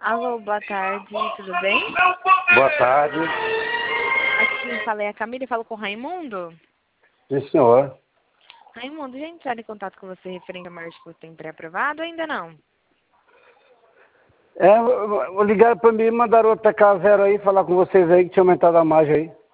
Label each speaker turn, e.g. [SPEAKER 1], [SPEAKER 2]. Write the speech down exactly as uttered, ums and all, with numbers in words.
[SPEAKER 1] Alô, boa tarde, tudo bem?
[SPEAKER 2] Boa tarde.
[SPEAKER 1] Aqui quem fala é a Camila e falo com o Raimundo.
[SPEAKER 2] Sim, senhor.
[SPEAKER 1] Raimundo, já entraram em contato com você referente a marcha que você tem pré-aprovado ou ainda não?
[SPEAKER 2] É, ligaram para mim e mandaram outra casa zero aí, falar com vocês aí que tinha aumentado a margem aí.